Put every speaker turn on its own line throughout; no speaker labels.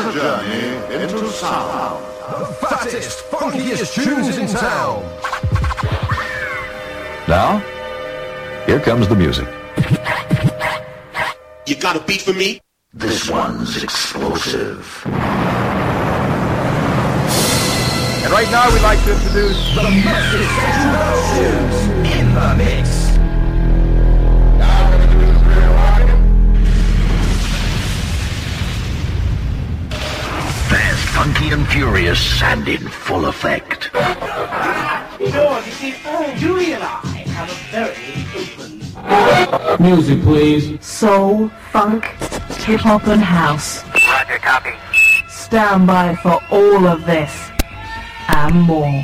a journey into sound.
The fattest, funkiest tunes in town.
Now, here comes the music.
You got a beat for me?
This one's explosive.
And right now we'd like to introduce the massive Central Tunes in the mix. Now we're going to do this real rockin'.
Fast, funky, and furious, and in full effect.
George, you see, Julie and I have a very open...
Music, please.
Soul, funk, hip-hop and house.
Roger, copy.
Stand by for all of this and more.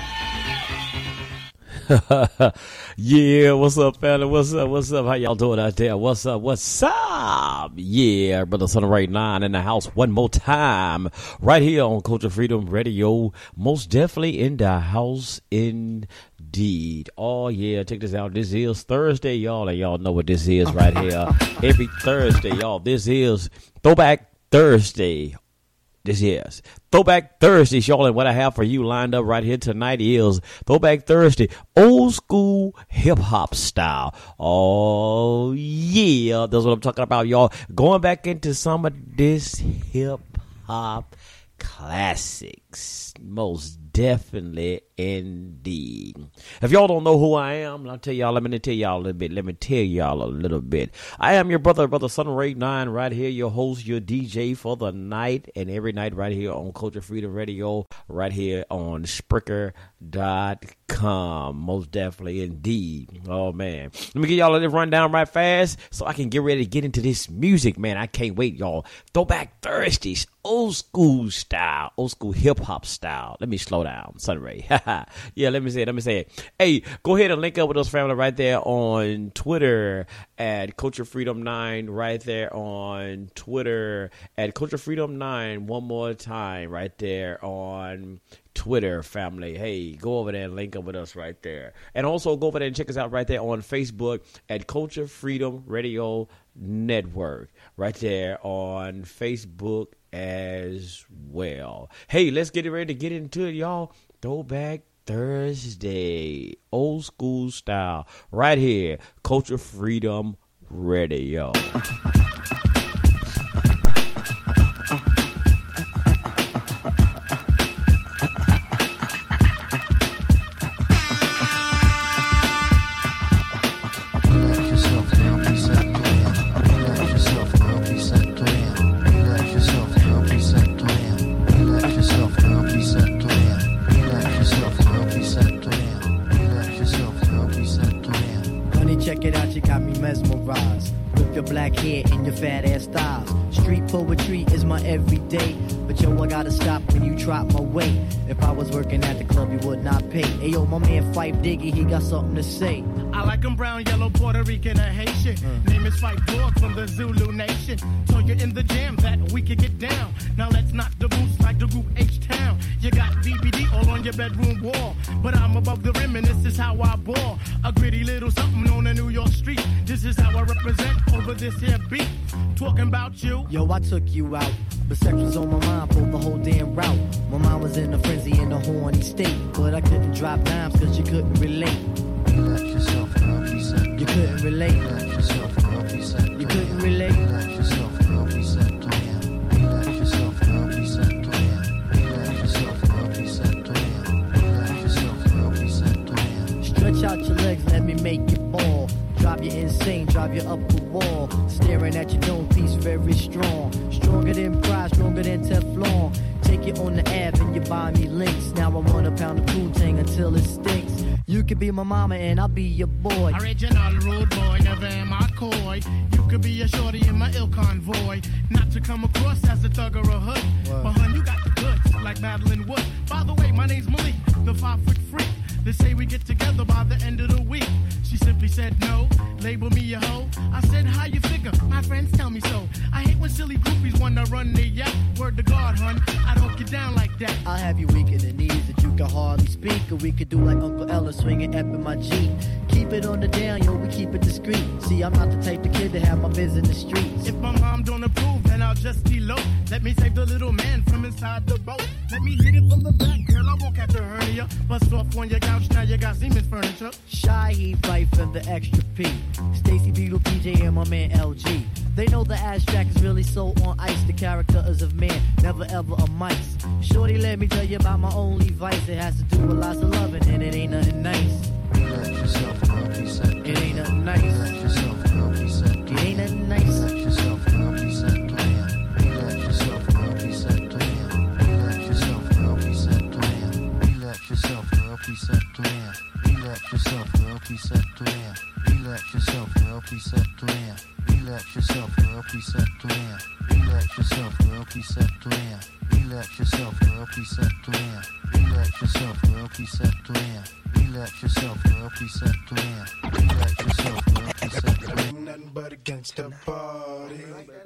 Yeah, what's up, family? What's up? How y'all doing out there? What's up? Yeah, Brother Son of Ray 9 in the house one more time. Right here on Culture Freedom Radio. Most definitely in the house indeed. Oh, yeah, check this out. This is Thursday, y'all. And y'all know what this is right here. Every Thursday, y'all. This is Throwback Thursday. This is Throwback Thursday, y'all, and what I have for you lined up right here tonight is Throwback Thursday, old school hip-hop style. Oh, yeah, that's what I'm talking about, y'all. Going back into some of this hip-hop classics, most definitely indeed. If y'all don't know who I am, I'll tell y'all, let me tell y'all a little bit. I am your brother Son of Ray 9 right here, your host, your DJ for the night, and every night right here on Culture Freedom Radio, right here on Spreaker.com. Most definitely indeed. Oh, man. Let me give y'all a little rundown right fast so I can get ready to get into this music, man. I can't wait, y'all. Throwback Thursdays, old school style, old school hip-hop style. Let me slow down, Son of Ray. Yeah, let me say it. Hey, go ahead and link up with us, family, right there on Twitter at Culture Freedom 9, right there on Twitter at Culture Freedom 9. One more time, right there on Twitter, family. Hey, go over there and link up with us right there. And also go over there and check us out right there on Facebook at Culture Freedom Radio Network, right there on Facebook as well. Hey, let's get ready to get into it, y'all. Throwback Thursday, old school style, right here, Culture Freedom Radio.
Black hair and your fat ass thighs. Street poetry is my everyday. But yo, I gotta stop when you drop my weight. If I was working at the club, you would not pay. Hey yo, my man Fife Diggy, he got something to say.
I like him brown, yellow, Puerto Rican, or Haitian. Name is Fife Dog from the Zulu Nation. Told you in the jam that we could get down. Now let's knock the boots like the group H-Town. You got BBD all on your bedroom wall. But I'm above the rim and this is how I ball. A gritty little something on a New York street. This is how I represent over this here beat. Talking about you.
Yo, I took you out. But sex was on my mind for the whole damn route. My mind was in a frenzy in a horny state. But I couldn't drop dimes cause you couldn't relate.
Relax yourself, girl, please.
You couldn't relate.
Relax yourself, girl, please.
You couldn't relate.
Relax yourself, girl, please. Relax yourself, girl, please. Relax yourself, girl, please. Relax yourself, girl, please.
Stretch out your legs, let me make you fall. Drive you insane, drive you up the wall. Staring at your dome piece, very strong. Stronger than pride, stronger than Teflon. Take you on the Ave and you buy me links. Now I want a pound of Poontang until it stinks. You could be my mama and I'll be your boy.
Original rude boy, never am I coy. You could be a shorty in my ill convoy. Not to come across as a thug or a hood. But hun, you got the goods, like Madeline Wood. By the way, my name's Malik, the 5-foot freak. They say we get together by the end of the week. She simply said no, label me a hoe. I said, how you figure? My friends tell me so. I hate when silly groupies wanna run their yak. Word to God, hun, I don't get down like that.
I'll have you weak in the knees that you can hardly speak. Or we could do like Uncle Ella swinging up in my Jeep. keep it on the down, yo, we keep it discreet. See, I'm not the type of kid to have my biz in the streets.
If my mom don't approve, then I'll just elope. Let me save the little man from inside the boat. Let me hit it from the back, girl, I won't catch a hernia. Bust off on your couch, now you got Siemens furniture.
Shaheed Fife and the Extra P. Stacy Beetle, PJ, and my man LG. They know the abstract is really so on ice. The character is of man, never ever a mice. Shorty, let me tell you about my only vice. It has to do with lots of loving, and it ain't nothing nice.
Relax yourself, girl, reset.
It ain't nothing nice.
Relax yourself, girl, reset.
It ain't nothing nice.
Relax yourself, girl, reset. Relax yourself, girl, reset. Relax yourself, girl, reset. Relax yourself, girl, reset. Relax yourself, girl, reset. Relax yourself, girl, reset. Relax yourself, girl, reset. Relax yourself, girl, reset. Relax yourself, girl, reset. Relax yourself, girl, reset. Relax yourself, girl, reset. Relax yourself, girl, reset.
Ain't nothing but a gangsta party.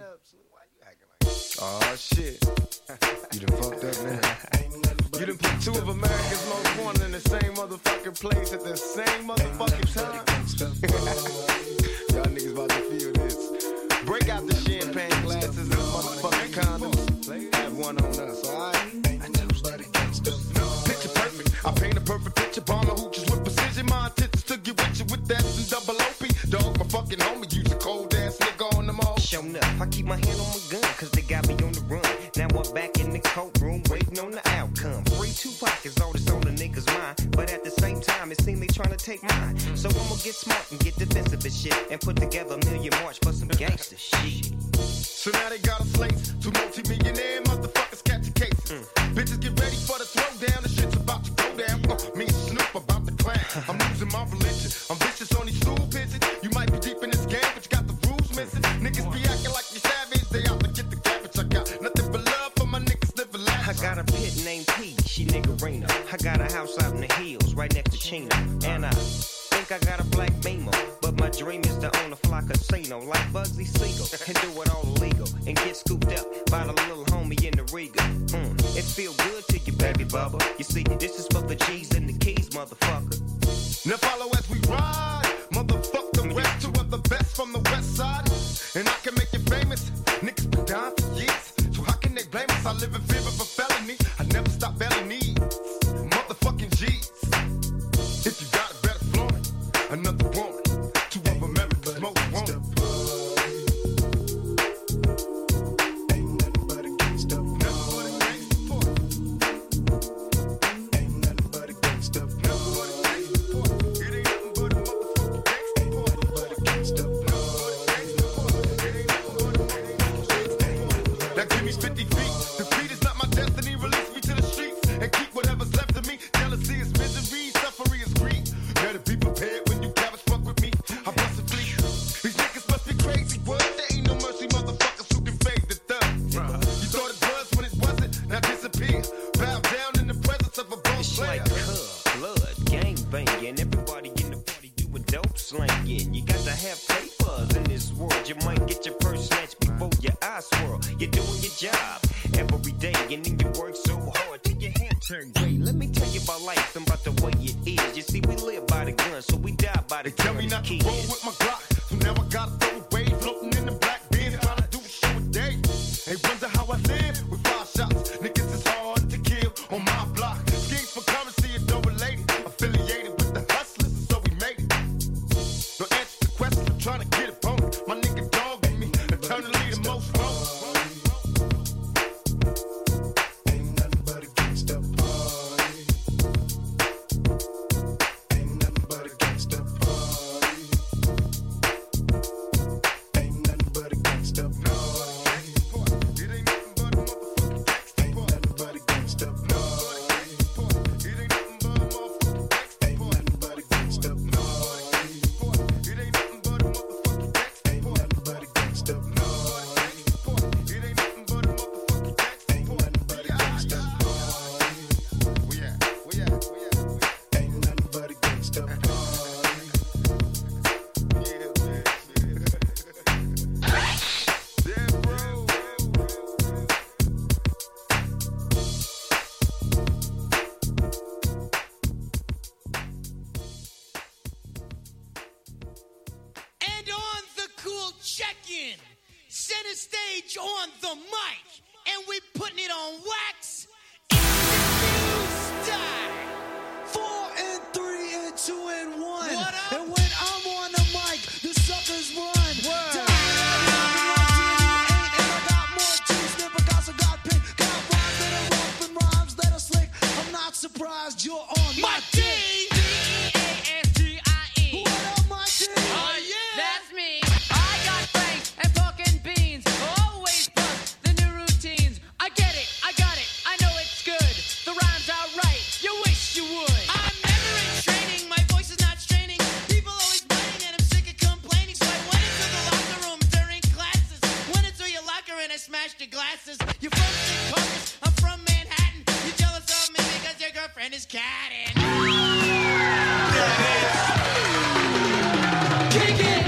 Oh shit. You done fucked up now. You done put two of America's most wanted in the same motherfucking place at the same motherfucking time. Y'all niggas about to feel this. Break out the champagne glasses and motherfucking condoms. Have one on us, alright? Picture perfect. I paint a perfect picture. Bomb the hooches with precision. My intentions to get with you with that and double OP. Dog, my fucking homie. Use a cold ass nigga on them all.
Shown up. I keep my hand on my gun, cause they got me on the run. Now I'm back in the courtroom, waiting on the outcome. Free Tupac is all that's on the nigga's mind. But at the same time, it seems they trying to take mine. So I'ma get smart and get defensive and shit. And put together a million march for some gangster shit.
So now they got a slate. Two multi-millionaire motherfuckers catching cases. Bitches get ready for the throwdown. The shit's about to go down. Me and Snoop about to clash. I'm losing my religion. I'm vicious on these stool pigeons. You might be deep in this game, but you got the rules missing. Niggas be acting like you savage. They out to get the cabbage. I got nothing but love for my niggas living life.
I got a pit named P, she niggerina. I got a house out in the hills, right next to Chino. And I think I got a black Beamer, but my dream is to own a fly casino like Bugsy Siegel and do it all illegal and get scooped up by the little homie in the Riga. It feel good to you, baby bubba. You see, this is for the G's and the keys, motherfucker.
Now follow as we ride, motherfuck the rest. Two of the best from the west side, and I can make you famous. Niggas been down for years, so how can they blame us? I live in fear of a felony. I never stop belly needs, motherfucking G's. If you got it, better flaunt it. Another woman, two of America's most wanted. Ain't nothing but a gangsta party. Ain't nothing but a gangsta party. It ain't nothing but a motherfucking gangsta party. It ain't nothing but a gangsta party. Now give me 50 feet. Defeat is not my destiny. Release me to the streets and keep whatever's left of me. Jealousy is misery, suffering is greed. Better be prepared when you cabbage fuck with me. I bust a fleet. These niggas must be crazy. What? There ain't no mercy, motherfuckers who can fade the thug. You thought it was when it wasn't. Now disappear. Bow down in the presence of a boss player.
It's like cub, blood, gang banging. Everybody in the party doing dope slanging. You got to have papers in this world. You might get your purse snatched before your eyes swirl. You're doing your job every day, and then you work so hard till your hair turn gray. Let me tell you about life and about the way it is. You see, we live by the gun, so we die by the gun.
Tell me not to roll with my Glock, so now I gotta throw away. Floating in the black bin, trying to do a show a day. They wonder how I live with 5 shots. Niggas is hard to kill on my block. Schemes for currency and no related. Affiliated with the hustlers, and so we made it. No answer to questions, I'm trying to get a bone. My nigga dogging me, eternally the most wrong. Ain't nothing but a gangsta party. Ain't nothing but a gangsta party.
center stage on the mic, and we putting it on wax. It's the new style.
4 and 3 and 2 and 1.
What up?
And when I'm on the mic, the suckers run.
Word.
Surprised you're on
my
dick.
D-E-A-S-T-I-E.
What up, my D?
Oh, yeah.
That's me. I got franks and pork and beans. Always plus the new routines. I get it, I got it, I know it's good. The rhymes are right, you wish you would.
I'm never in training, my voice is not straining. People always biting and I'm sick of complaining. So I went into the locker room during classes. Went into your locker and I smashed your glasses. You're from Secaucus, I'm from Manhattan. You're jealous of me because your girlfriend is catting. Kick it!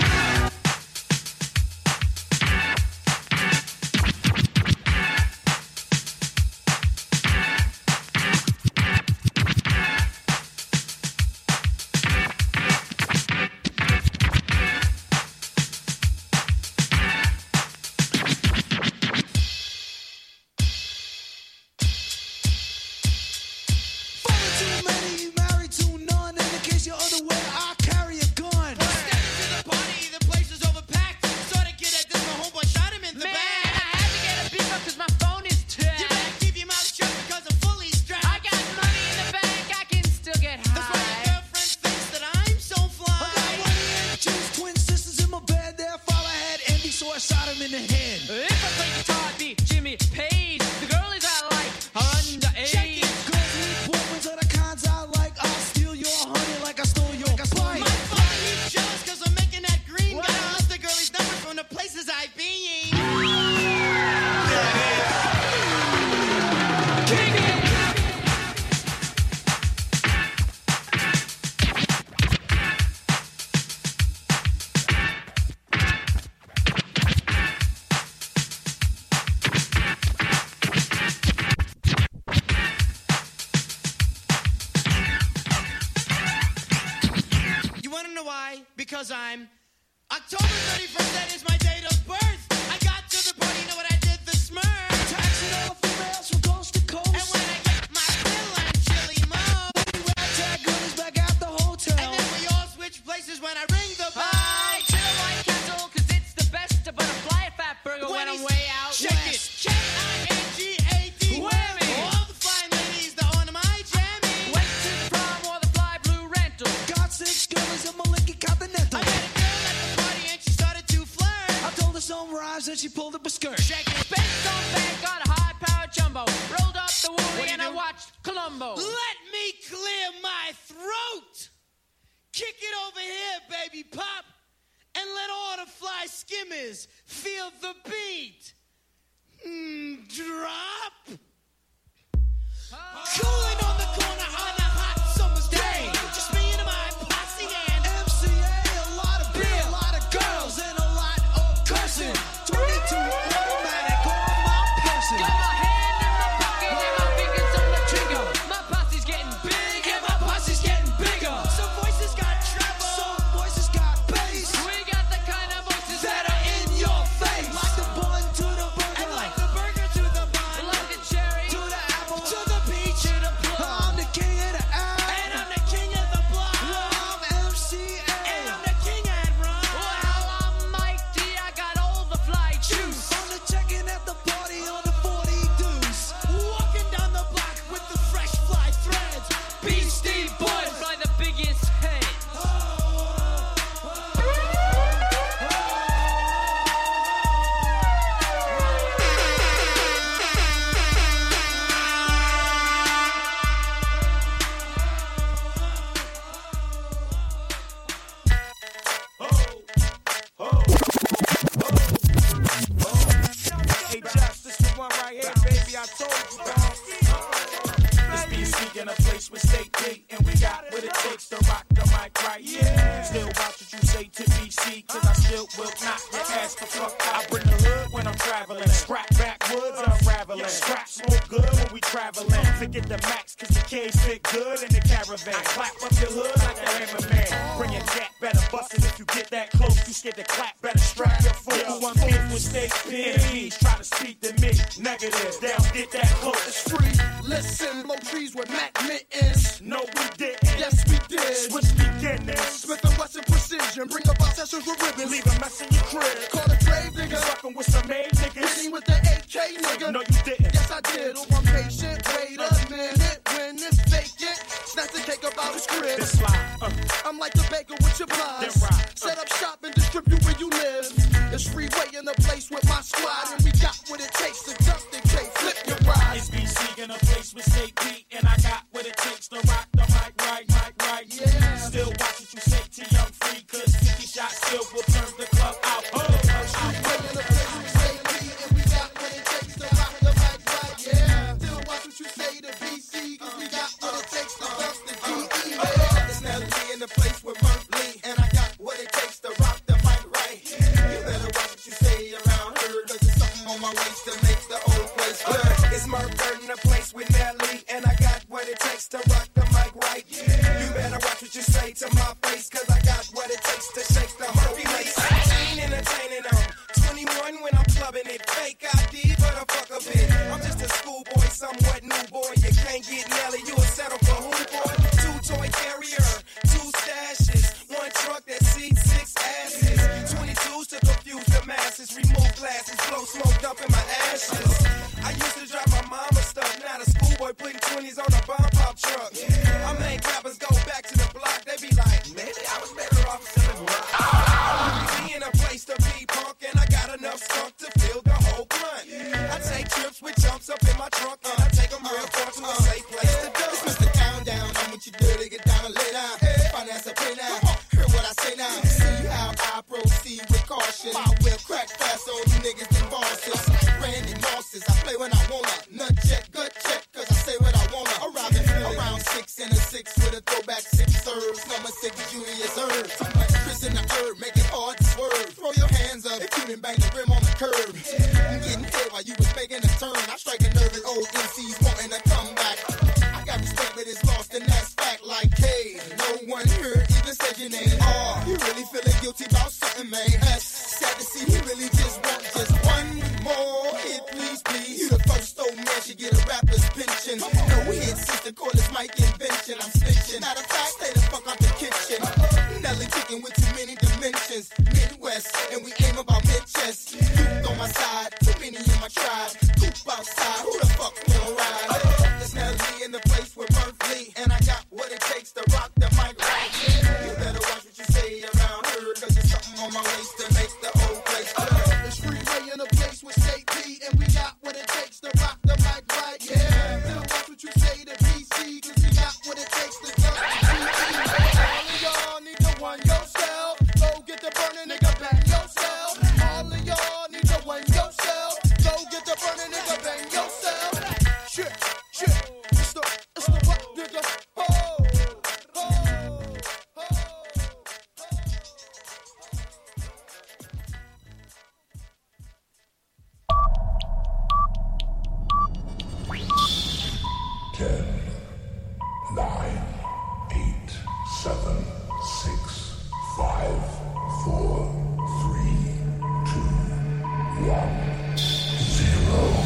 Because I'm October 31st, that is my date of birth. I got to the party, know what I did? The Smurf.
Taxing all females from coast to coast.
And when I get my bill, I'm chilly mo.
Ragtag goodies back at the hotel.
And then we all switch places when I ring the bell.
I chill at White Castle, cause it's the best, but a fly a fat burger when I'm way out
Check
west.
it. K-I-N-G-A-D.
Whammy.
All the fine ladies that on my jammy.
Went to the prom or the fly blue rental.
Got 6 girlies in my Lincoln Continental.
I met a girl at the party and she started to flirt.
I told her some rhymes and she pulled up a skirt.
Check it.
Spent on bank, got a high-powered jumbo. Rolled up the woolly and I watched Columbo.
Let me clear my throat. Kick it over here, baby pop. And let all the fly skimmers feel the beat. Drop. Cooling on the corner on a hot summer's day. Just me and my posse and
MCA, a lot of beer, a lot of girls, and a lot of cursing. 22 automatic on my person.
Got my hand in my pocket and my fingers on the trigger. My posse's getting big and my posse's getting bigger.
some voices got treble.
Some voices got bass
We got the kind of voices
that are in your face. Like the bun to the burger.
And like the burger to the bun.
like the cherry
to the apple.
To the peach.
to the plum.
I'm the king of the app.
And I'm the king of the block.
I'm MCA.
And I'm the king at rum.
Well, I'm Mike D, I got all the fly juice.
I'm the checking at the party on the 40 deuce.
Walking down the block with the fresh fly threads.
Beastie Boys fly the biggest head.
Hey, Josh, this the one right here, baby. I told you, dog. This BC in a place with state beat, and we got what it takes to rock the mic right. Yeah. Still watch what you say to BC, cause I still will knock your ass the fuck out. I bring the hood when I'm traveling. Scrap backwoods, unraveling. Scrap smoke good when we traveling. Forget the max, cause the K's fit good in the caravan. I clap up your hood like a hammerman. Bring your gat, better bust it if you get that close. You scared to clap, better strap your foot. One beef with state PMEs try to speak to me. Negative, they don't get that close.
It's free. Listen, blow trees with Mac mittens.
No, we didn't.
Yes, we did.
Switch beginnings.
Smith and Wesson precision. Bring up our sessions with ribbons.
Leave a mess in your crib.
Call a grave nigga.
Fucking with some made niggas.
Seen with the AK nigga.
No, you didn't.
Yes, I did. Oh, I'm patient. Wait a minute. When it's vacant, snatch the cake up out his crib.
This slide.
I'm like the baker with your pies. Set up shop and distribute where you live. It's freeway in the place with my squad, and we got what it takes to dump the cake, flip your ride.
It's BC in a place with state beat, and I got what it takes to rock the mic right.
Yeah.
Still watch what you say to Young Free, cause 50 shots still will turn the club out.
Freeway in the place with state beat, and we got what it takes to rock the mic right. Yeah. Still watch what you say to BC, cause we got what it takes to dump the DE.
It's Nelly in the place with Murph Lee, and I got what it takes to rock the mic right. You better watch what you say around her, cause there's something on my waist to make the old place clear. It's Murph in the place with Nelly, and I got what it takes to rock the mic right. You better watch what you say to my face, cause I got what it takes to shake the whole place. Ain't entertaining them. 21 when I'm clubbing it, fake ID, but a fuck a bit. I'm just a schoolboy, somewhat new boy. You can't get Nelly, you'll settle for who, boy? 2 toy carrier, 2 stashes, 1 truck that seats 6 asses. 22s to confuse the masses, remove glasses, blow smoked up in my ashes. I used to drive my mama's stuff, now the schoolboy putting 20s on a bomb pop truck. I made rappers go back to the block, they be like, maybe I was better off selling rock. Be in a place to be punk, and I got enough skunk to fill the whole blunt. I take trips with jumps up in my trunk, and I take them real far to a safe place to do. It's Mr. Countdown, I'm what you do to get down and lay down. Finance a pay now, hear what I say now. See how I proceed with caution. I will crack fast on you niggas and bosses. Randy Mosses, I play when I wanna. Nut check, good check, cause I say what I wanna. Arriving around 6 and a 6 with a throwback 6 serves. Number 6 Julius Herb. Chris in the herb, make it hard to swerve. Throw your hands up if you didn't bang the rim on the curb. I'm getting hit while you was making a turn. I strike a nerve at old MCs wanting to come back. I got respect, but it's lost, and that's fact. Like, hey, no one here even said your name. Oh, you really feeling guilty about something, man? That's sad to see. He really just want just one more hit, please. You the first old man should get a rapper's pension. No hit, sister, call this mic invention. I'm snitching. Matter of fact, stay the fuck out the kitchen. Nelly kicking with too many dimensions. Midwest, and we aim about mid-chest. Youth on my side, too many in my tribe. Coop outside, who the fuck wanna ride? It's Nelly in the place with Murph Lee, and I got what it takes to rock the mic right. You better watch what you say around her, cause there's something on my waist to make the whole place clear.
It's freeway in the place with state beat, and we got what it takes to rock the mic right. Yeah. Still watch what you say to BC, cause we got what it takes to dump the DE. All of y'all need to one yourself. Go get the burning nigga, bang yourself. All of y'all need to one yourself. Go get the burning nigga, bang yourself. Shit. It's the rock nigga. Oh.
10, 9, 8, 7, 6, 5, 4, 3, 2, 1, 0.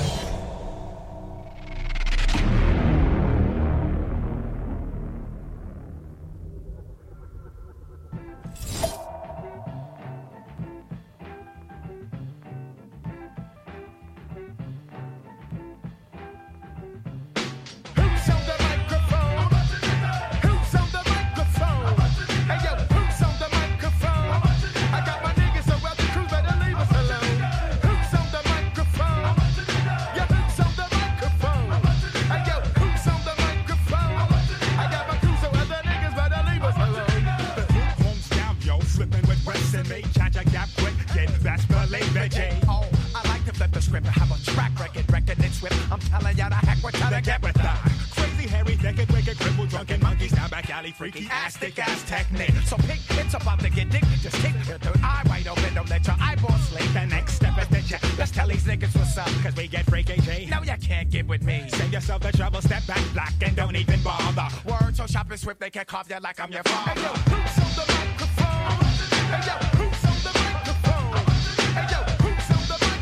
Freaky ass, thick ass technique. So pick, it's about to get dick. Just keep your third eye wide open. Don't let your eyeballs sleep. The next step is the jet. Let's tell these niggas what's up, cause we get freaky G. No, you can't get with me. Save yourself the trouble, step back black and don't even bother. Word so sharp and swift, they can carve you like I'm your father. Hey yo, who's on the microphone? Hey yo, who's on the microphone? Hey yo, who's on the microphone?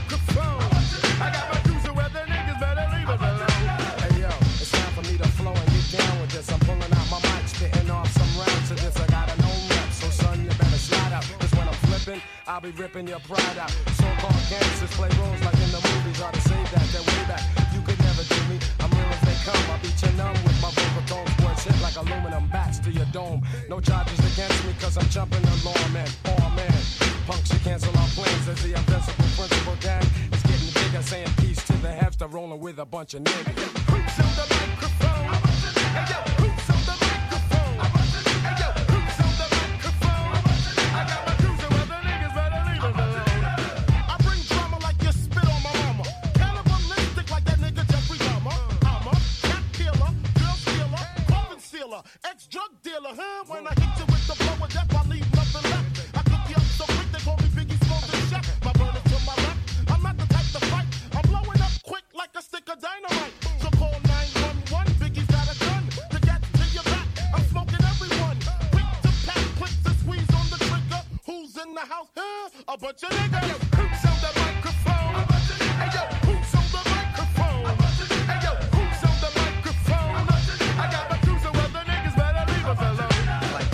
I'll be ripping your pride out. So-called gangsters play roles like in the movies. Ought to save that, they're way back. You could never do me. I'm real as they come. I'll beat you numb with my vocal tones. Words hit like aluminum bats to your dome. No charges against me, cause I'm jumping the law, man. Oh, man. Punks, you cancel our plans as the invincible principal gang. It's getting bigger, saying peace to the Hepster, rolling with a bunch of niggas. Hoops on the microphone. Hey, yo, hoops on the microphone. Hey, yo, hoops on the microphone. I got my cruiser where the niggas better leave us alone. I bring drama like you spit on my mama. Cannibalistic like that nigga Jeffrey Dahmer. I'm a cat killer, girl stealer, coffin stealer, ex-drug dealer. When I hit you with the blow of death, I leave nothing left. I cook you up so quick they call me Biggie Smalls and Chef. My burner to my left. I'm not the type to fight. I'm blowing up quick like a stick of dynamite. So call 911. Biggie's got a gun. The gat to your back. I'm smoking everyone. Quick to pack, quick to squeeze on the trigger. Who's in the house? A bunch of niggas. Hoops on the microphone. Hey yo, hoops on the microphone. Hey yo, hoops on the microphone. I got my cruiser where the niggas better leave us alone.
Like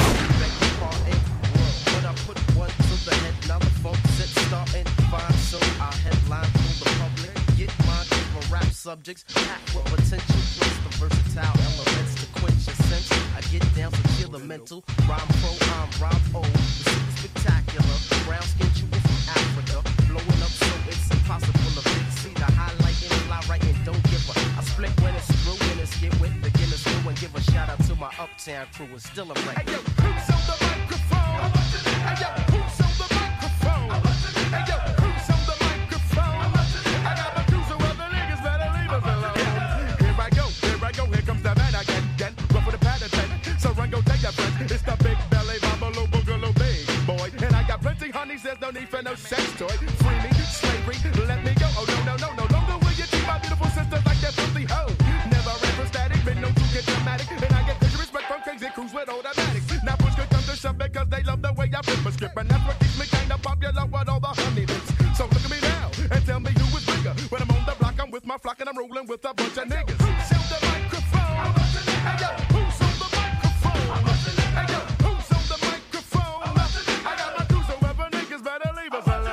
when I put one to the head, now the folks sit starting fine, so I headline for the public. Get mine for rap subjects, packed with potential, plus the versatile elements to quench your sense. I get down to kill the mental, rhyme pro, I'm Rob O. The super spectacular, brown skin chewing from Africa, blowing up so it's impossible to fix. See the highlight and fly right and don't give a. I split when it's through and it's get with the Guinness crew and give a shout out to my uptown crew. It's still a wreck.
Hey yo, hoops on the microphone. Hey yo, hoops on the microphone. Hey yo, hoops on the microphone. I got my cruiser where the niggas better leave us alone. Here I go, here comes the man again. Rough with a pad of 10. So run, go tell your friends. It's the big belly, bubble, boogaloo, big boy. And I got plenty honeys, there's no need for no sex toy. Free me, slavery, let me go. Oh no, no longer will you treat my beautiful sisters like that filthy hoe. Never ran for static, been known to get dramatic. And I get disrespect from crazy crews with automatics. Now push could come to shove because they love the way I flip a script. And that's what keeps me kinda popular with all the honey bits. So look at me now and tell me who is bigger. When I'm on the block, I'm with my flock and I'm rolling with a bunch of niggas. Who's on the microphone? Hey yo, who's on the microphone? Hey yo, who's on the microphone? I got my cruiser wherever niggas better leave us alone.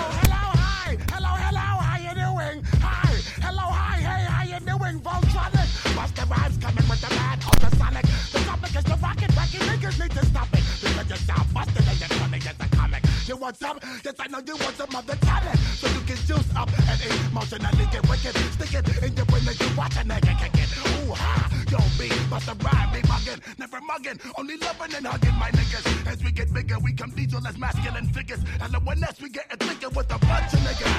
Hello, how you doing? Hi, hello, hi, hey, how you doing, Voltronic? Busta Rhymes coming with the mad ultrasonic. The topic is the rocket, niggas need to stop it. Because you sound busted and you're funny as a comic. You want some? Yes, I know you want some of the talent. So you can juice up and emotionally get wicked. Stick it in your brain and you watch a nigga kick it. Ooh, ha, yo, me, Busta Rhymes, be mugging, never mugging, only loving and hugging my niggas. As we get bigger, we come diesel as masculine figures. And the one else we get thicker with a bunch of niggas.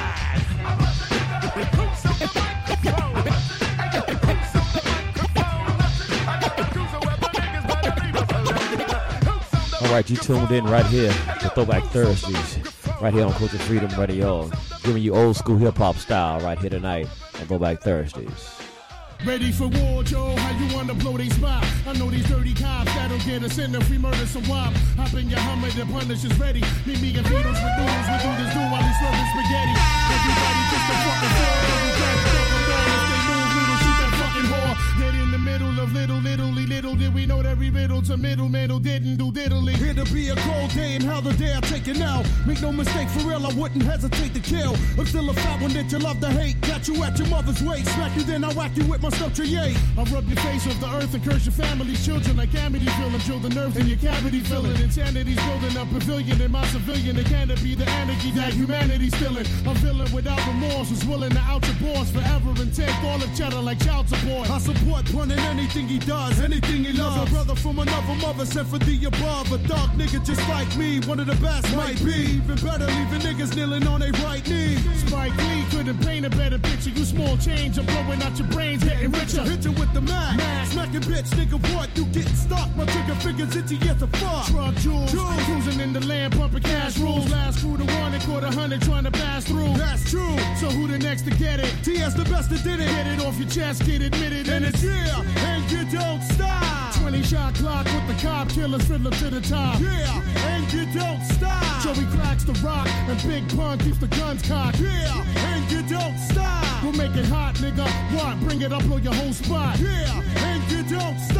Who's on the microphone? Hey yo, who's on the microphone? I got the cruiser wherever niggas better leave us alone.
All right, you tuned in right here to Throwback Thursdays, right here on Culture Freedom Radio, giving you old school hip hop style right here tonight on Throwback Thursdays.
Ready for war, Joe? How you wanna blow they spot? I know these dirty cops that'll get us in if we murder some wop. Hop in your Hummer, the punish is ready. Meet me and Beatles with noodles, we do this do while he's serving spaghetti. Everybody just a fucking four, every day, fuck them down. If they move little, shoot that fucking whore. Dead in the middle of little did we know that every riddle to middleman who didn't do diddly. Here to be a cold day and how the day I take it now. Make no mistake, for real, I wouldn't hesitate to kill. I'm still a fat one that you love to hate. Got you at your mother's waist, smack you then I whack you with my stuff to yay. I rub your face off the earth and curse your family's children like Amity feeling. Drill the nerve in your cavity filling. Insanity's building a pavilion in my civilian. It can't be the anarchy that humanity's feeling. A villain without remorse who's willing to out your boss forever and take all the cheddar like child support. I support Pun in anything he does, anything he loves. A brother from another mother sent for the above. A dark nigga just like me, one of the best might be. Even better, leaving niggas kneeling on their right knee. Spike Lee couldn't paint a better picture. You small change, I'm blowing out your brains, getting richer. Hit you with the Mac, smacking bitch, nigga, what? You getting stuck, my trigger fingers itchy as a fuck. Truck jewels, cruising in the land, pumping cash rules. Last crew to one and caught 100 trying to pass through. That's true, so who the next to get it? TS the best that did it. Get it off your chest, get admitted, and it's yeah, and you don't stop. 20 shot clock with the cop killers, fiddler to the top. Yeah, and you don't stop. Joey cracks the rock, and Big Pun keeps the guns cocked. Yeah, and you don't stop. We'll make it hot, nigga. What? Bring it up on your whole spot. Yeah, and you don't stop.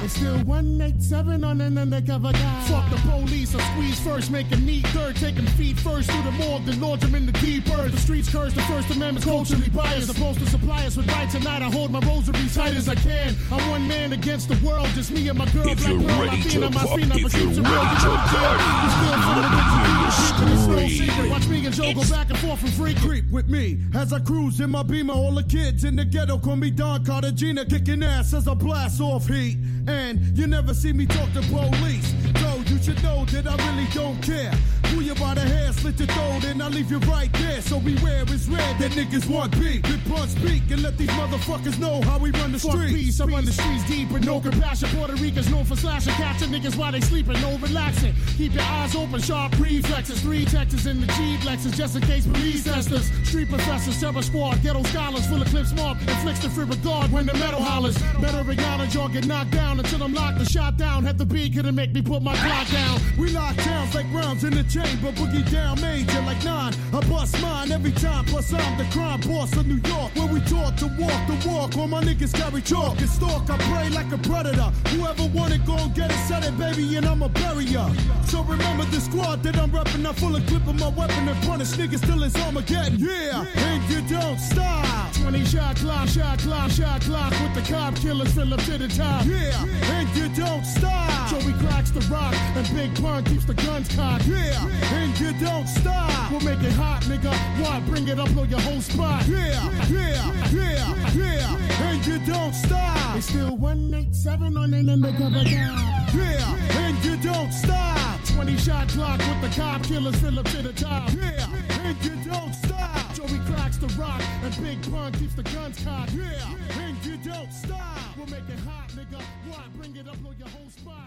It's still 187 on an undercover guy. Fuck the police, I squeeze first, make a neat third. Taking feet first through the morgue, then launch them in the deep earth. The streets curse, the First Amendment's culturally biased. Supposed to supply us with right tonight. I hold my rosary tight as I can. I'm one man against the world, just me and my girl.
If
Black
you're
girl,
ready
I
to
feel on my
fuck,
feet, I'm
if
a
you're
keep
ready to party,
Watch me and Joe go back and forth from free creep with me as I cruise in my Beamer. All the kids in the ghetto call me Don Cartagena, kicking ass as I blast off heat. And you never see me talk to police, so you should know that I really don't care. Pull you by the hair, slit your throat, and I leave you right there. So beware, it's red that niggas want beat. Big blunt speak and let these motherfuckers know how we run the streets. Peace, I run the streets deep with no compassion. Puerto Ricans known for slashing, catching niggas while they sleeping, no relaxing. Keep your eyes open, sharp reflexes. 3 Texas in the G-Lexus, just in case police testers. Street professors, terror squad, ghetto scholars, full of clips marked, inflicts the free regard when the metal hollers. Better acknowledge or get knocked down until I'm locked and shot down. Had the beat, couldn't make me put my clock down. We lock towns like rounds in the chamber, boogie down major like 9. I bust mine every time, plus I'm the crime boss of New York, where we taught to walk the walk. All my niggas carry chalk and stalk, I pray like a predator. Whoever want it, gon' get it, set it, baby, and I'ma bury ya. So remember the squad that I'm reppin', I'm full of clip of my weapon and punish niggas till it's Armageddon. Yeah, and you don't stop. 20 shot clock, with the cop killers fill up to the top. Yeah, and you don't stop. Joey cracks the rock and Big Pun keeps the guns cocked. Yeah, and you don't stop. We'll make it hot, nigga. What? Bring it up, blow your whole spot. Yeah, and you don't stop. It's still 187 on an undercover guy. Yeah, and you don't stop. 20 shot clock with the cop killers fill up to the top. Yeah, and you don't stop. Joey cracks the rock and Big Pun keeps the guns cocked. Yeah, and you don't stop. We'll make it hot, nigga. What? Bring it up, blow your whole spot.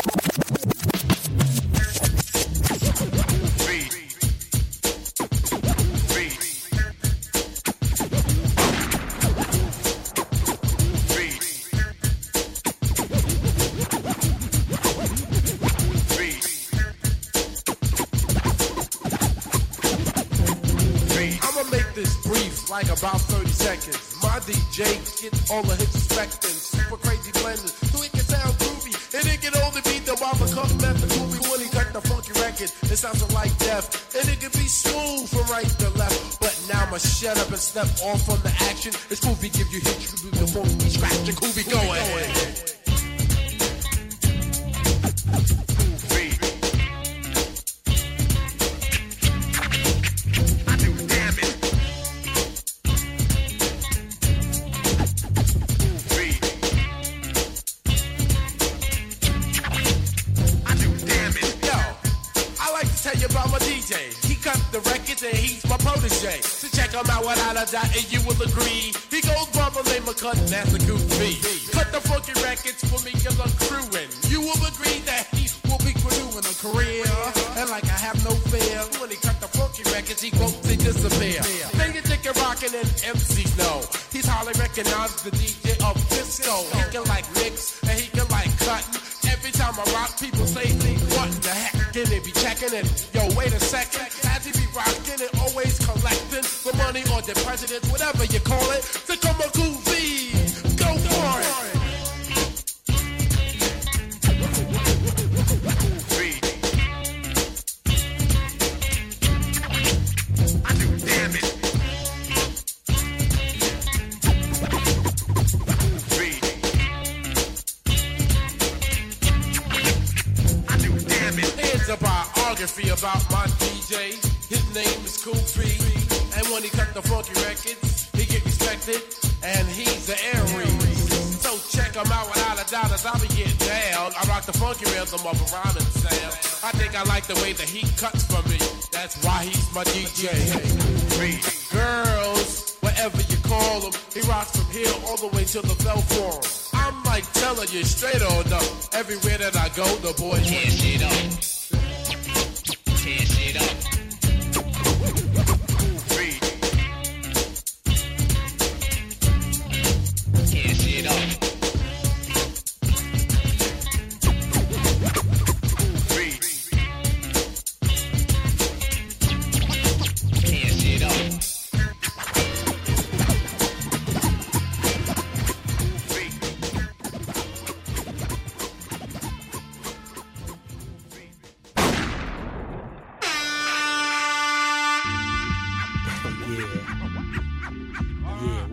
Like about 30 seconds. My DJ gets all the hits expecting. Super crazy blending. So it can sound groovy. And it can only be the Baba Cup method. When he cut the funky record, it sounds like death. And it can be smooth from right to left. But now I'ma shut up and step off from the action. It's Groovy give you hits. You the funky scratch and Groovy go ahead. And he's my protege. So check him out without a doubt and you will agree. He goes by the name of Cut, that's a goofy. Cut the funky records for me cause I'm crewing. You will agree that he will be renewing a career. And like I have no fear, when he cut the funky records he won't disappear. Then you think you're rocking and MCs know. He's highly recognized the DJ of disco. He can like mix and he can like cut. Every time I rock people say, what the heck? Can they be checking it? Yo, wait a second. Has he be rocking it? Always collecting the money or the president, whatever you call it. To come a Groovy. Go for it. I do damn it. Here's a biography about my DJ. His name is Koofy. And when he cut the funky records, he get respected. And he's the Aries. So check him out without a doubt as I be getting down. I rock the funky rhythm of a rhyming sound. I think I like the way that he cuts for me. That's why he's my DJ. Girls, whatever you call him, he rocks from here all the way to the Bell Forum. I'm like telling you straight on up. Everywhere that I go, the boys tear shit up. Tear shit up. Tear shit up. Tear shit up.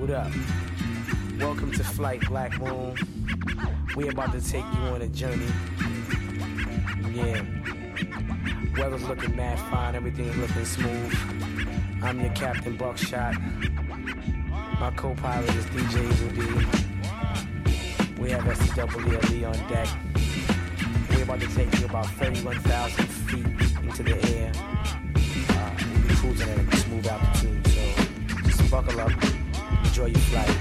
Hold up. Welcome to Flight Black Moon. We about to take you on a journey. Yeah. Weather's looking mad fine, everything's looking smooth. I'm your Captain Buckshot. My co-pilot is DJ Evil D. We have SCWLE on deck. We're about to take you about 31,000 feet into the air. We'll be cruising at a smooth altitude, so just buckle up, enjoy your flight.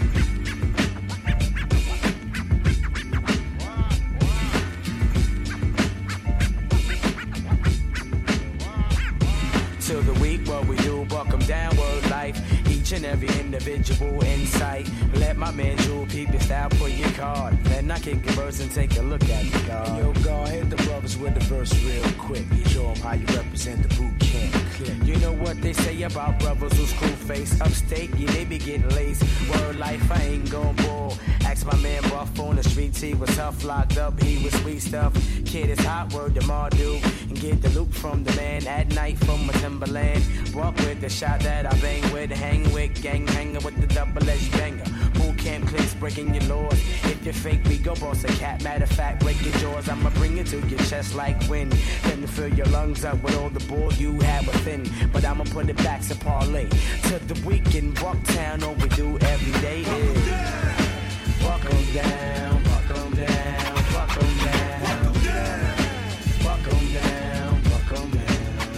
Till the week, what we do, buck 'em down, word life. Each and every individual insight. Let my man Jewel peep your style, put your card. Then I kick your verse and take a look at the card. Yo, God, hit the brothers with the verse real quick. Show 'em how you represent the boot camp clip. You know what they say about brothers who screw face upstate? Yeah, they be getting laced. Word life, I ain't gon' bull. Ask my man Buff on the streets, he was tough, locked up, he was sweet stuff. Kid is hot, word to Mardu. And get the loop from the man at night from my Timberland. Walk with the shot that I bang with, hang with, gang hanger with the double-edged banger. Boot camp clicks breaking your laws. If you're fake, we go boss a cat. Matter of fact, break your jaws. I'ma bring it to your chest like wind. Then to fill your lungs up with all the bull you have within. But I'ma put it back to parlay. To the weekend, Bucktown, all we do every day is buck 'em down, buck 'em down, buck 'em down, buck 'em down, buck 'em down.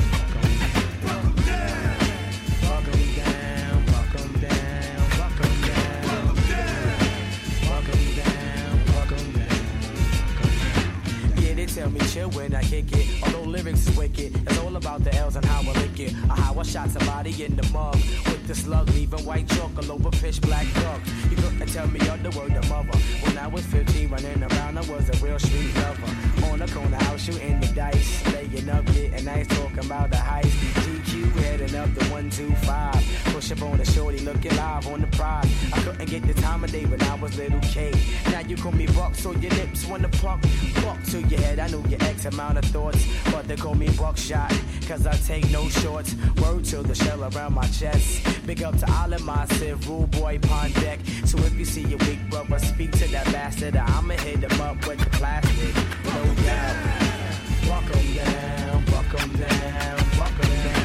Tell me chill when I kick it. Although lyrics is wicked, it's all about the L's and how I lick it. Or how I shot somebody in the mug with the slug, leaving white chalk all over pitch black dog. You couldn't tell me other word to mother. When I was 15, running around, I was a real street lover. On the corner house, shooting the dice, laying up, getting nice, talking about the heist. GQ heading up the 125. Push up on the shorty, looking live on the prize. I couldn't get the time of day when I was little K. Now you call me Buck, so your lips wanna pluck. Buck to your head, I know your X amount of thoughts, but they call me Buckshot, cause I take no shorts. Word to the shell around my chest. Big up to all of my Civ, Rule Boy, Pond Deck. So if you see your weak brother, speak to that bastard. I'ma hit him up with the plastic. No doubt. Buck 'em down, buck 'em down, buck 'em down.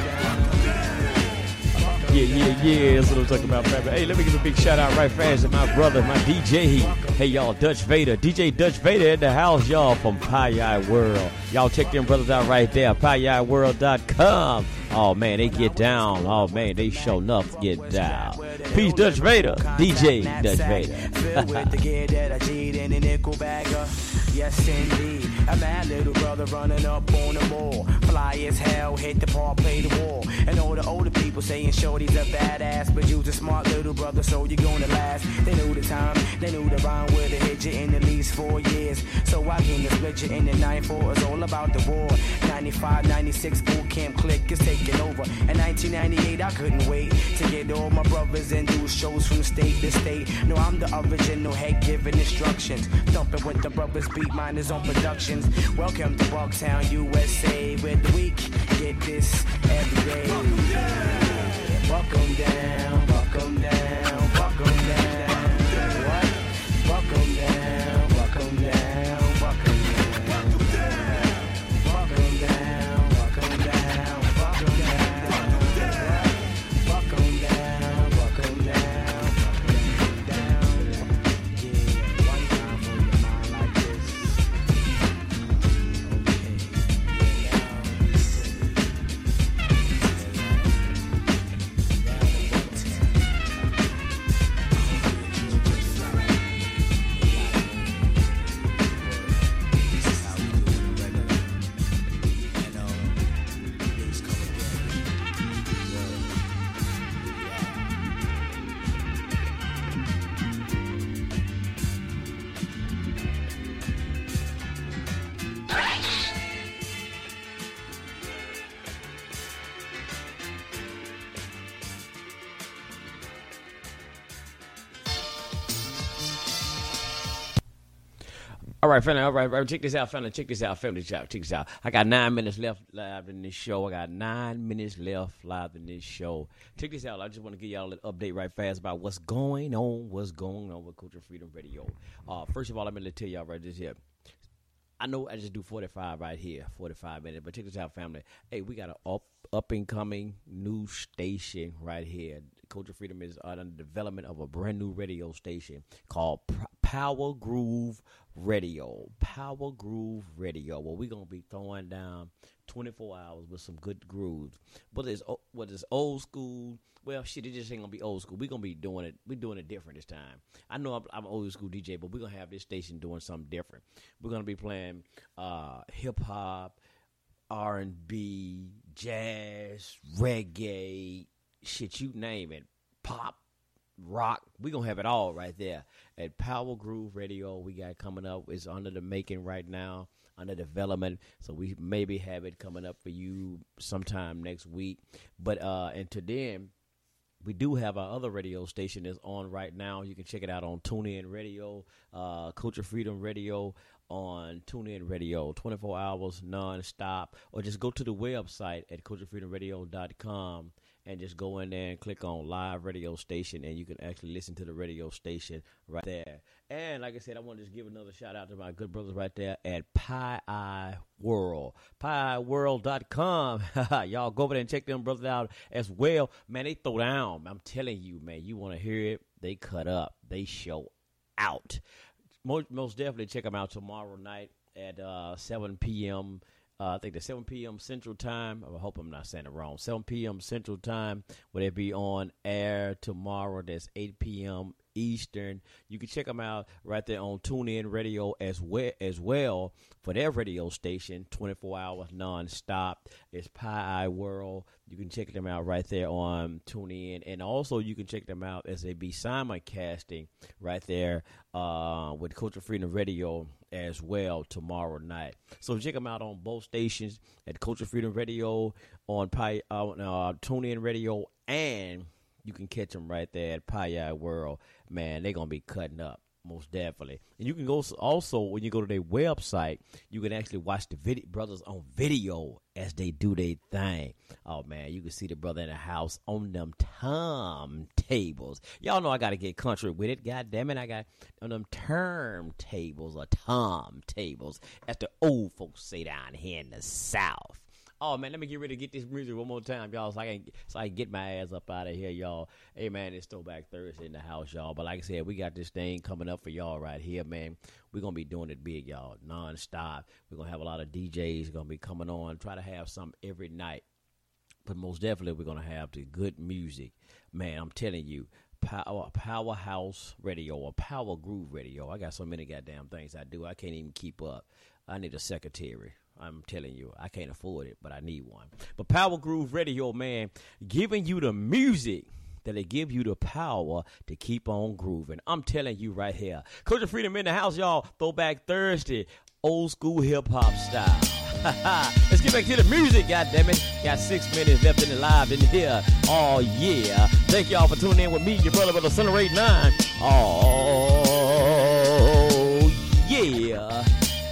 Yeah, that's what I'm talking about, baby. Hey, let me give a big shout out right fast to my brother, my DJ. Hey, y'all, Dutch Vader. DJ Dutch Vader in the house, y'all, from Pie World. Y'all check them brothers out right there, pieworld.com. Oh, man, they get down. Oh, man, they show enough get down. Peace, Dutch Vader. DJ Dutch Vader.
Filled with the gear that I cheat in a nickel bagger. Yes, indeed. A mad little brother running up on the mall. Fly as hell, hit the park, play the wall. And all the older people saying Shorty's a badass, but you's a smart little brother, so you're gonna last. They knew the time, they knew the rhyme would have hit you in at least 4 years. So I came to split you in the 9-4. It's all about the war. 95, 96 boot camp click is taking over. In 1998, I couldn't wait to get all my brothers and do shows from state to state. No, I'm the original head giving instructions. Thumping with the brothers, beat miners on productions. Welcome to Bucktown, USA, where the week get this every day. Buck 'em down, buck 'em down, buck 'em down. What? Buck 'em down, buck 'em down, buck 'em down. Buck 'em down, buck 'em down, buck 'em down. Buck 'em down, buck 'em down, buck 'em down. Yeah, one time for your mind like this. Okay,
All right, family. All right. Check this out, family. Check this out. I got 9 minutes left live in this show. Check this out. I just want to give y'all an update right fast about what's going on with Culture Freedom Radio. First of all, I'm going to tell y'all right this here. I know I just do 45 right here, 45 minutes. But check this out, family. Hey, we got an up and coming new station right here. Culture Freedom is under development of a brand new radio station called Power Groove Radio. Power Groove Radio. Well, we're going to be throwing down 24 hours with some good grooves. Whether it's old school, well, shit, it just ain't going to be old school. We're going to be doing it. We're doing it different this time. I know I'm an old school DJ, but we're going to have this station doing something different. We're going to be playing hip-hop, R&B, jazz, reggae, shit, you name it, pop, rock. We're going to have it all right there at Power Groove Radio. We got coming up. It's under the making right now, under development. So we maybe have it coming up for you sometime next week. But until then, we do have our other radio station that's on right now. You can check it out on TuneIn Radio, Culture Freedom Radio on TuneIn Radio, 24 hours nonstop, or just go to the website at culturefreedomradio.com and just go in there and click on live radio station, and you can actually listen to the radio station right there. And like I said, I want to just give another shout out to my good brothers right there at Pie World, pieworld.com. Y'all go over there and check them brothers out as well. Man, they throw down. I'm telling you, man, you want to hear it? They cut up. They show out. Most definitely check them out tomorrow night at 7 p.m. I think the 7 p.m. Central Time. I hope I'm not saying it wrong. 7 p.m. Central Time. Will it be on air tomorrow? That's 8 p.m. Eastern. You can check them out right there on TuneIn Radio as well for their radio station, 24 hours nonstop. It's Pie World. You can check them out right there on TuneIn, and also you can check them out as they be simulcasting right there with Culture Freedom Radio as well tomorrow night. So check them out on both stations at Culture Freedom Radio on TuneIn Radio, and you can catch them right there at Pie World. Man, they're going to be cutting up, most definitely. And you can go also, when you go to their website, you can actually watch the brothers on video as they do their thing. Oh, man, you can see the brother in the house on them turntables. Y'all know I got to get country with it. God damn it, I got on them turntables or tables, as the old folks say down here in the South. Oh, man, let me get ready to get this music one more time, y'all, so I can get my ass up out of here, y'all. Hey, man, it's Throwback Thursday in the house, y'all. But like I said, we got this thing coming up for y'all right here, man. We're going to be doing it big, y'all, nonstop. We're going to have a lot of DJs going to be coming on, try to have some every night. But most definitely, we're going to have the good music. Man, I'm telling you, Powerhouse Radio or Power Groove Radio. I got so many goddamn things I do. I can't even keep up. I need a secretary. I'm telling you, I can't afford it, but I need one. But Power Groove Radio, man, giving you the music that'll give you the power to keep on grooving. I'm telling you right here. Culture Freedom in the house, y'all. Throwback Thursday, old school hip-hop style. Let's get back to the music, goddammit. Got 6 minutes left in the live in here. Oh, yeah. Thank y'all for tuning in with me, your brother, Son of 89. Oh, yeah.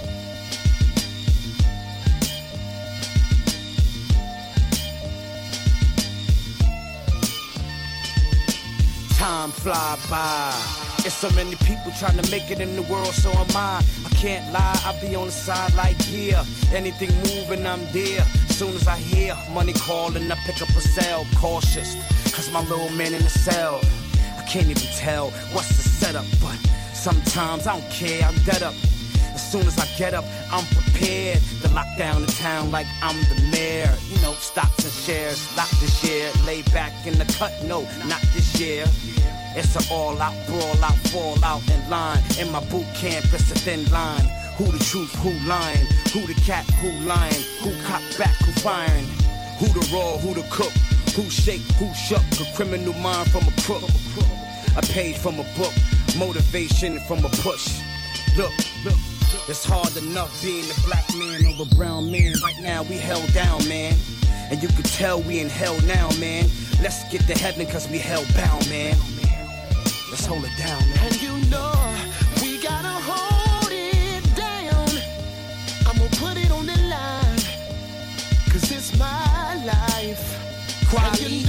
Time fly by. There's so many people trying to make it in the world, so am I. I can't lie, I be on the side like, yeah. Anything moving, I'm there. Soon as I hear money calling, I pick up a cell. Cautious, cause my little man in the cell. I can't even tell what's the setup, but sometimes I don't care, I'm dead up. As soon as I get up, I'm prepared to lock down the town like I'm the mayor. You know, stocks and shares, lock this year. Lay back in the cut, no, not this year. It's an all-out, brawl-out, fall-out in line. In my boot camp, it's a thin line. Who the truth, who lying? Who the cat, who lying? Who cock back, who firing? Who the raw, who the cook? Who shake, who shook? A criminal mind from a crook. A page from a book. Motivation from a push. Look. It's hard enough being a black man over brown man. Right now we held down, man. And you can tell we in hell now, man. Let's get to heaven cause we hell bound, man. Let's hold it down, man.
And you know we gotta hold it down. And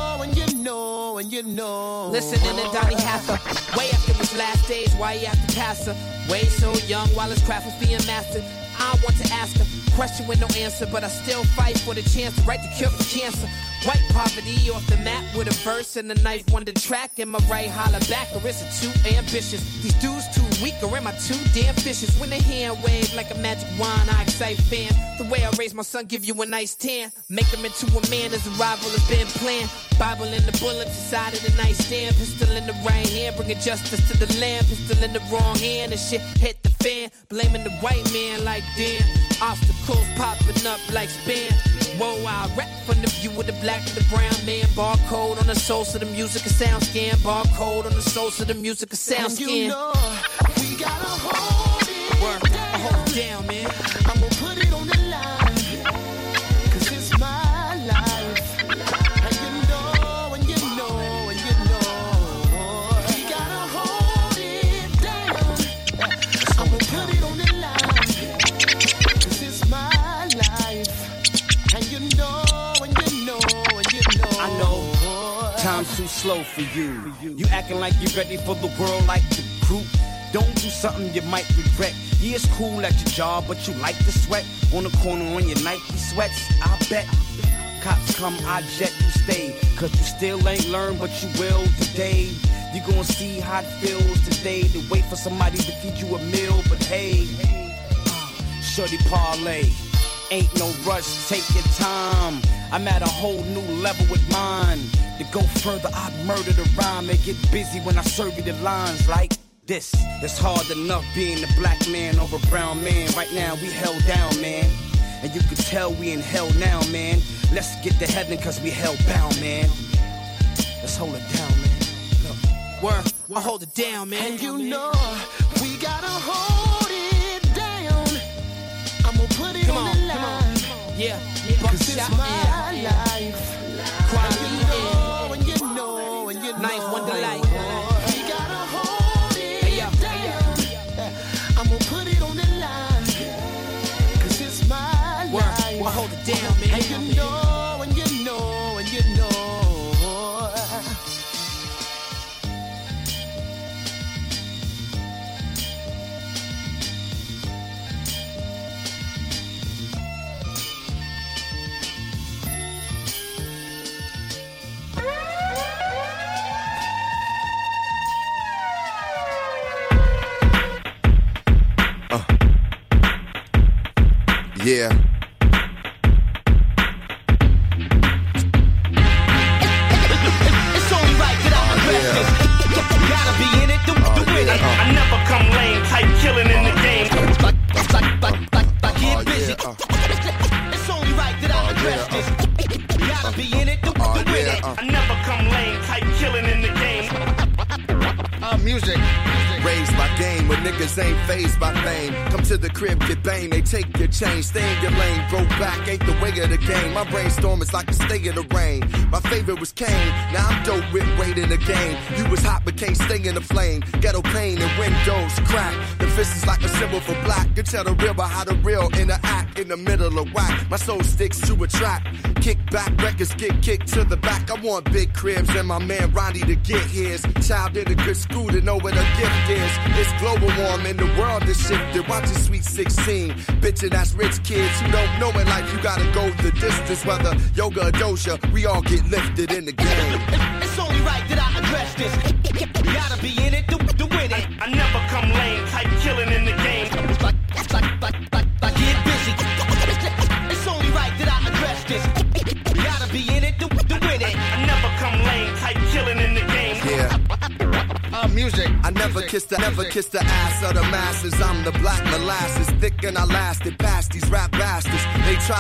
you know.
Listening to Donny Hathaway, way after his last days, why he have to pass her? Way so young while his craft was being mastered. I want to ask her, question with no answer, but I still fight for the chance to write the cure for cancer. White poverty off the map with a verse and a knife wonder track. Am I right? Holler back, or is it too ambitious? These dudes too weak, or am I too damn vicious? When they hand wave like a magic wand, I excite fan. The way I raise my son, give you a nice tan. Make him into a man as a rival has been planned. Bible in the bullets inside of the nightstand. Pistol in the right hand, bringing justice to the land. Pistol in the wrong hand, and shit hit the fan. Blaming the white man like damn. Obstacles popping up like spam. Whoa, I rap from the view of the black and the brown man. Barcode on the soul so the music a sound scan. Barcode on the soul so the music a sound scan.
You know, we gotta hold it
Work, I hold it down, man.
I'm gonna put it on the line, 'cause it's my life. And you know, and you know, and you know, we gotta hold it down. I'm gonna put it on the line, 'cause it's my life. And you know, and you know, and you know.
I know time's too slow for you. You acting like you're ready for the world like the group. Don't do something you might regret. Yeah, it's cool at your job, but you like the sweat on the corner on your Nike sweats. I bet cops come, I jet, you stay. 'Cause you still ain't learned, but you will today. You gonna see how it feels today to wait for somebody to feed you a meal. But hey, shorty parlay. Ain't no rush, take your time. I'm at a whole new level with mine. To go further, I'd murder the rhyme and get busy when I serve you the lines like this. It's hard enough being a black man over a brown man. Right now, we held down, man. And you can tell we in hell now, man. Let's get to heaven, 'cause we hell bound, man. Let's hold it down, man. Look.
Word, I hold it down, man.
And you know, we gotta hold it down. I'm gonna put it on the line.
Yeah,
'cause it's my life.
Quality
and you know, and you know, and you know.
Nice one delight.
We gotta hold it down. I'm gonna put it on the line, 'cause it's my life.
I hold it down, man.
And you know, and you know, and you know.
Yeah.
It's only right that I address this. Gotta be in it to win it.
I never come lame, type killing in the game.
Like get busy. It's only right that I address this. Gotta be in it to win it.
I never come lame, type killing in the game.
Music. Raised by game when niggas ain't phased by fame. Come to the crib, get bang, they take your chain. Stay in your lane, broke back, ain't the way of the game. My brainstorm is like a stay in the rain. My favorite was Kane, now I'm dope with weight in the game. You was hot but can't stay in the flame. Ghetto pain and windows crack. The fist is like a symbol for black. You tell the real by how the real interact in the middle of whack. My soul sticks to a track. Kick back, records get kicked to the back. I want big cribs and my man Ronnie to get his. Child in a good school to know what a gift is. It's global warming, the world is shifted. Watching Sweet 16. Bitchin' that's rich kids who don't know in life. You gotta go the distance. Whether yoga or doja, we all get lifted in the game.
It's only right that I address this. Gotta be in it to win it.
I never come lame, type killing in the game.
Like get busy. It's only right that I address this. Gotta be in it to win it.
I never come lame, type killing in the game.
Yeah. Music. I never kissed the ass of the masses. I'm the black molasses, thick and I lasted past these rap bastards. They try